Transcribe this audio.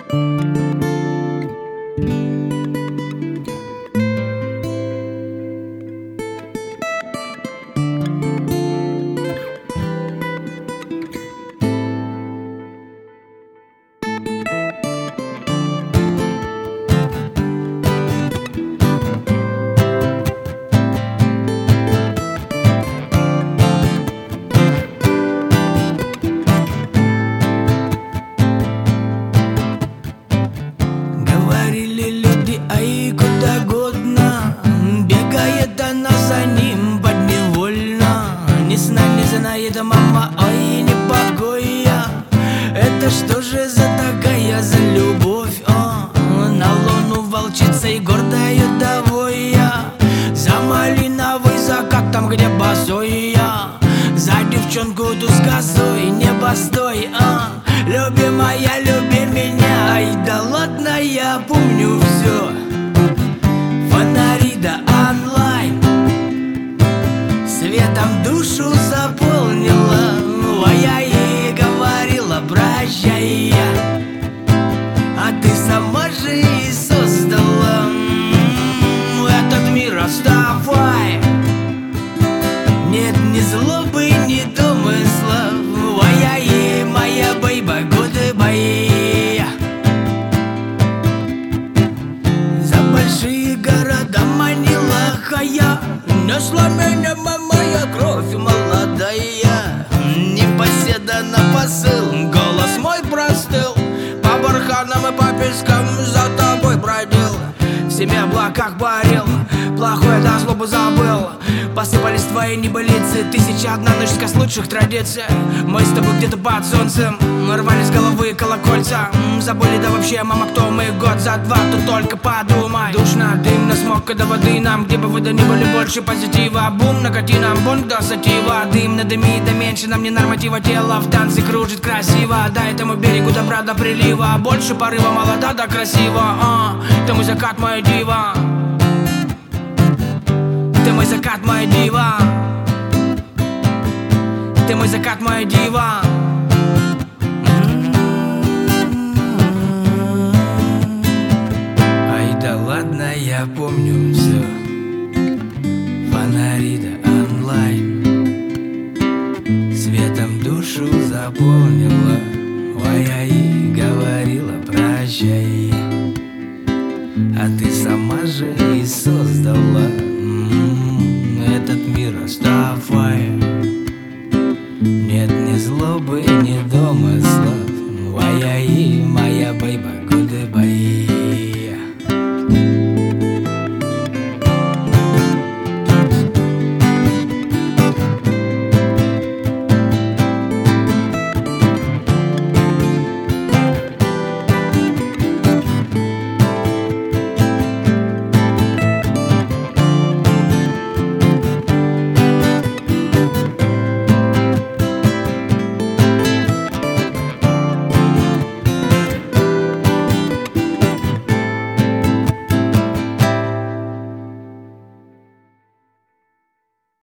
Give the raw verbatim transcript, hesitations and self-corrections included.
Ай, куда годно бегает она за ним подневольно. Ни сна не знает мама, ой, не покоя. Это что же за такая за любовь, а? На луну волчицей гордою довоя, за малиновый закатом, где босой я, за девчонку ту с косой, не постой, а? Любимая, люби меня, ай, да ладно, я помню все. Фонари да онлайн светом душу заполнила, а я ей говорила прощай, а ты сама же и создала этот мир, оставай. Нет ни злобы, ни домысла, а я ей, моя бейба, goodbye. За большие города манила хая, несла меня моя кровь молодая. Непоседа на посыл, голос мой простыл, по барханам и по пескам за тобой бродил. В семи облаках парил, плохое до злобы забыл. Посыпались твои небылицы, тысяча одна ночь сказ лучших традиций. Мы с тобой где-то под солнцем рвали с головы колокольца. Забыли, да вообще, мама, кто мы год за два, тут только подумай. Душно, дымно, смог до воды нам, где бы вы да не были, больше позитива. Бум, накати нам бонг до сатива. Дым надыми, да меньше нам не норматива. Тело в танце кружит красиво, дай этому берегу добра до прилива. Больше порыва, молода да красиво, а, ты мой закат, моя дива. Ты мой закат, моя дива. Ты мой закат, моя дива. Ай, да ладно, я помню все. Фонари да онлайн светом душу заполнила, а я ей говорила прощай, а ты сама же и создала этот мир, оставай. Нет ни злобы, ни домысла, а я и моя бейба, goodbye.